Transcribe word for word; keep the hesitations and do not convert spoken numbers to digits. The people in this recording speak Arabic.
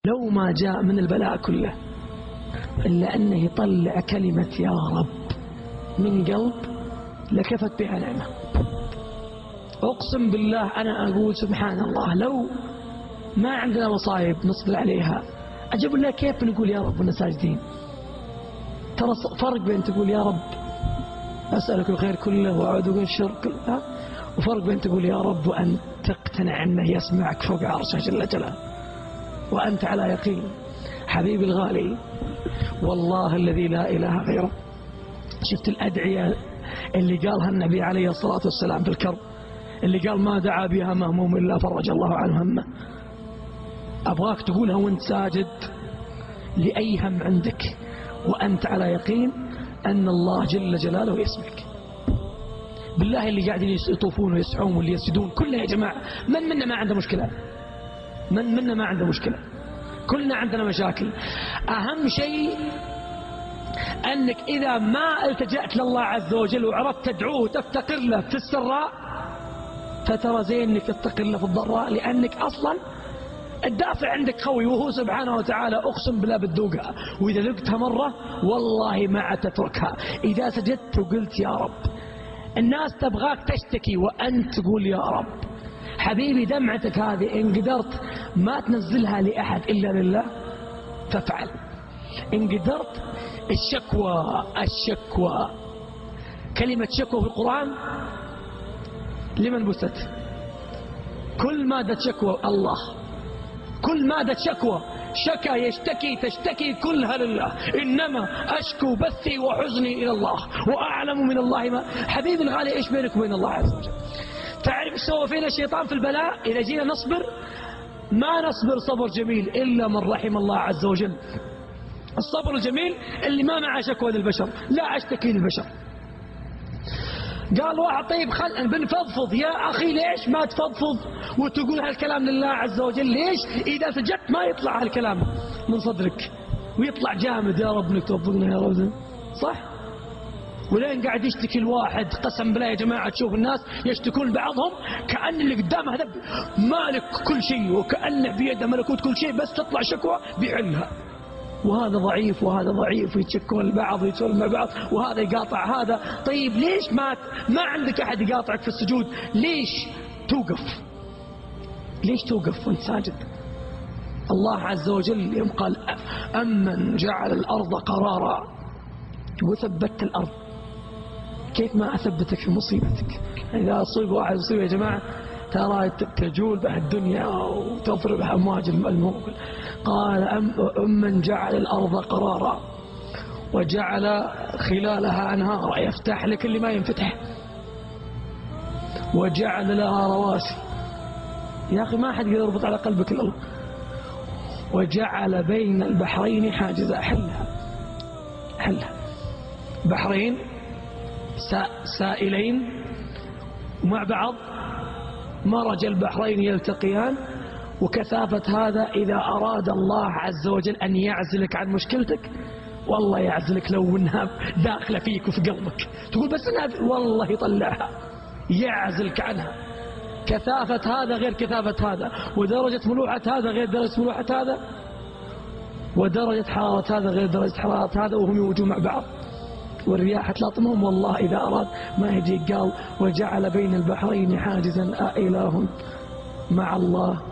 لو ما جاء من البلاء كله إلا أنه يطلع كلمة يا رب من قلب لكفت بها نعمة. أقسم بالله أنا أقول سبحان الله لو ما عندنا مصايب نصبر عليها أجب الله كيف نقول يا رب ونحن ساجدين. ترى فرق بين تقول يا رب أسألك الخير كله وأعوذ بك من الشر كله، وفرق بين تقول يا رب وأن تقتنع أنه يسمعك فوق عرشه جل جلاله وأنت على يقين. حبيبي الغالي والله الذي لا إله غيره، شفت الأدعية اللي قالها النبي عليه الصلاة والسلام في الكرب، اللي قال ما دعا بها مهموم إلا فرج الله عنه همه. أبغاك تقولها وانت ساجد لأي هم عندك وأنت على يقين أن الله جل جلاله يسمعك. بالله اللي قاعدين يطوفون ويسعون واللي يسجدون كلنا يا جماعة من منا ما عنده مشكلة؟ من منا ما عنده مشكلة؟ كلنا عندنا مشاكل. أهم شيء أنك إذا ما التجأت لله عز وجل وعرفت تدعوه وتفتقر له في السراء فترى زين أنك تفتقر له في الضراء، لأنك أصلا الدافع عندك قوي وهو سبحانه وتعالى أقسم بالله بتذوقها، وإذا ذقتها مرة والله ما تتركها. إذا سجدت وقلت يا رب الناس تبغاك تشتكي وأنت تقول يا رب. حبيبي دمعتك هذه إن قدرت ما تنزلها لأحد إلا لله فافعل. إن قدرت الشكوى الشكوى كلمة شكوى في القرآن لمن بثت؟ كل مادة شكوى الله، كل مادة شكوى شكا يشتكي تشتكي كلها لله. إنما أشكو بثي وحزني إلى الله وأعلم من الله ما. حبيبي الغالي إيش بينك وبين الله عز وجل؟ تعرف سوى فينا الشيطان في البلاء؟ إذا جينا نصبر ما نصبر صبر جميل إلا من رحم الله عز وجل. الصبر الجميل اللي ما معه شكوى للبشر، لا أشتكي للبشر. قال واحد طيب خل بنفضفض يا أخي، ليش ما تفضفض وتقول هالكلام لله عز وجل؟ ليش إذا سجدت ما يطلع هالكلام من صدرك ويطلع جامد يا رب انك توفقنا يا رب، صح؟ ولين قاعد يشتكي الواحد قسم بالله يا جماعة تشوف الناس يشتكون بعضهم كأن اللي قدامه هذا مالك كل شيء وكأنه بيده ملكوت كل شيء، بس تطلع شكوى بيحلها. وهذا ضعيف وهذا ضعيف ويتشكون البعض ويتسولون مع بعض وهذا يقاطع هذا. طيب ليش ما ما عندك أحد يقاطعك في السجود؟ ليش توقف؟ ليش توقف وانت ساجد؟ الله عز وجل يوم قال أمن جعل الأرض قرارا وثبت الأرض، كيف ما أثبتك في مصيبتك؟ إذا أصيب واحد مصيبة يا جماعة ترى تجول بها الدنيا وتضرب أمواج الموج. قال أمن جعل الأرض قرارا وجعل خلالها أنهارا يفتح لك اللي ما ينفتح وجعل لها رواسي. يا أخي ما حد يربط على قلبك الأرض. وجعل بين البحرين حاجزا، حلها حلها بحرين سائلين مع بعض مرج البحرين يلتقيان. وكثافة هذا إذا أراد الله عز وجل أن يعزلك عن مشكلتك والله يعزلك لو انها داخلة فيك وفي قلبك تقول بس انها والله يطلعها يعزلك عنها. كثافة هذا غير كثافة هذا، ودرجة ملوحة هذا غير درجة ملوحة هذا، ودرجة حرارة هذا غير درجة حرارة هذا، وهم يوجوا مع بعض والرياح تلاطمهم. والله إذا أراد ما يجي قال وجعل بين البحرين حاجزا أإله مع الله